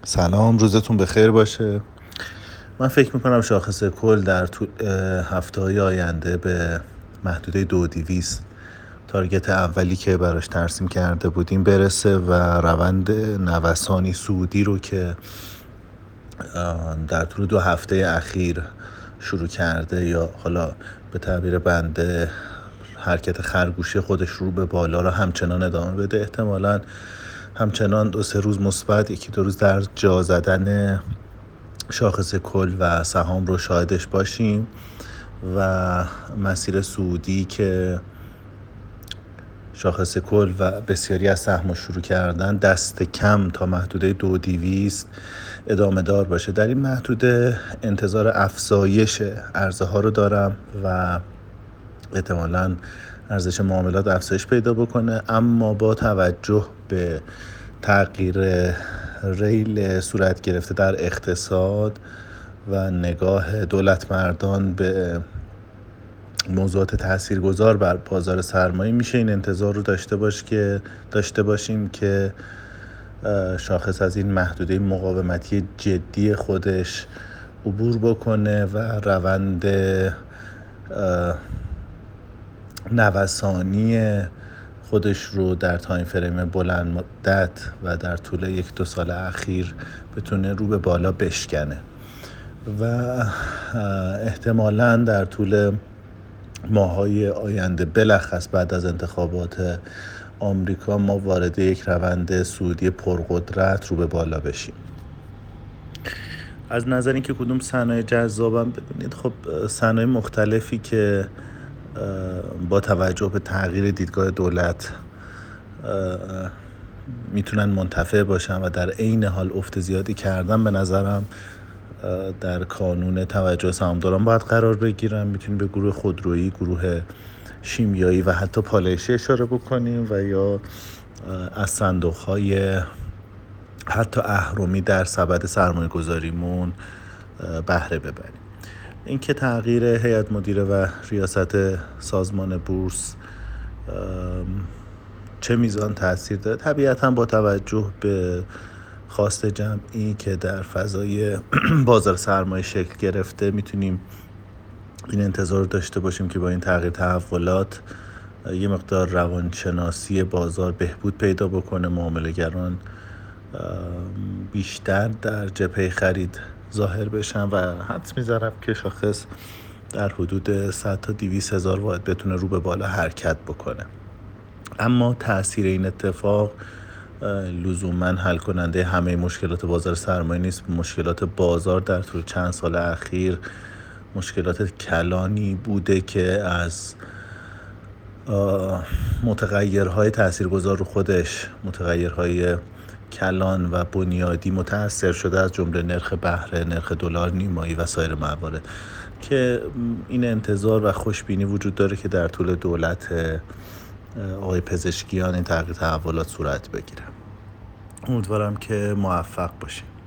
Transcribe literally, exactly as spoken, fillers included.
سلام، روزتون بخیر باشه. من فکر میکنم شاخص کل در طول هفته های آینده به محدوده دو دیویست تارگت اولی که براش ترسیم کرده بودیم برسه و روند نوسانی صعودی رو که در طول دو هفته اخیر شروع کرده یا حالا به تعبیر بنده حرکت خرگوشی خودش رو به بالا رو همچنان ادامه بده. احتمالاً همچنان دو سه روز مثبت، یکی دو روز در جا زدن شاخص کل و سهام رو شاهدش باشیم و مسیر صعودی که شاخص کل و بسیاری از سهم شروع کردن دست کم تا محدوده دو دیویست ادامه دار باشه. در این محدوده انتظار افزایش عرضه ها رو دارم و احتمالاً ارزش معاملات افزایش پیدا بکنه، اما با توجه به تغییر ریل صورت گرفته در اقتصاد و نگاه دولت مردان به موضوعات تاثیرگذار بر بازار سرمایه میشه این انتظار رو داشته باش که داشته باشیم که شاخص از این محدوده مقاومتی جدی خودش عبور بکنه و روند نوسانی خودش رو در تایم فریم بلند مدت و در طول یک دو سال اخیر بتونه رو به بالا بشکنه و احتمالاً در طول ماهای آینده بلخص بعد از انتخابات آمریکا ما وارد یک روند صعودی پرقدرت رو به بالا بشیم. از نظر اینکه کدوم صنایع جذابم، ببینید خب صنایع مختلفی که با توجه به تغییر دیدگاه دولت میتونن منتفع باشن و در عین حال افت زیادی کردن، به نظرم در کانون توجه سهامداران باید قرار بگیرن. میتونیم به گروه خودرویی، گروه شیمیایی و حتی پالایشی اشاره بکنیم و یا از صندوق‌های حتی اهرمی در سبد سرمایه گذاریمون بهره ببریم. این که تغییر هیئت مدیره و ریاست سازمان بورس چه میزان تاثیر داره، طبیعتاً با توجه به خواست جمعی که در فضای بازار سرمایه شکل گرفته میتونیم این انتظار داشته باشیم که با این تغییر تحولات یه مقدار روانشناسی بازار بهبود پیدا بکنه، معامله‌گران بیشتر در جبهه خرید ظاهر بشن و حدس میذارم که شاخص در حدود صد تا دویست هزار واحد بتونه رو به بالا حرکت بکنه. اما تأثیر این اتفاق لزوما حل کننده همه مشکلات بازار سرمایه نیست. مشکلات بازار در طول چند سال اخیر مشکلات کلانی بوده که از متغیرهای تاثیرگذار رو خودش، متغیرهای کلان و بنیادی متأثر شده، از جمله نرخ بهره، نرخ دلار نیمایی و سایر موارد، که این انتظار و خوشبینی وجود داره که در طول دولت آقای پزشکیان این تغییر تحولات صورت بگیره. امیدوارم که موفق باشیم.